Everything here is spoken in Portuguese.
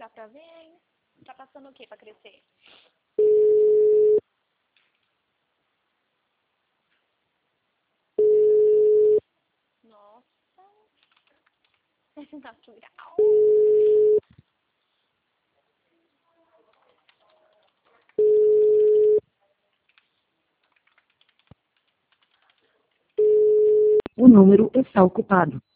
dá pra ver, hein? Tá passando o que pra crescer? Nossa. Natural. O número está ocupado.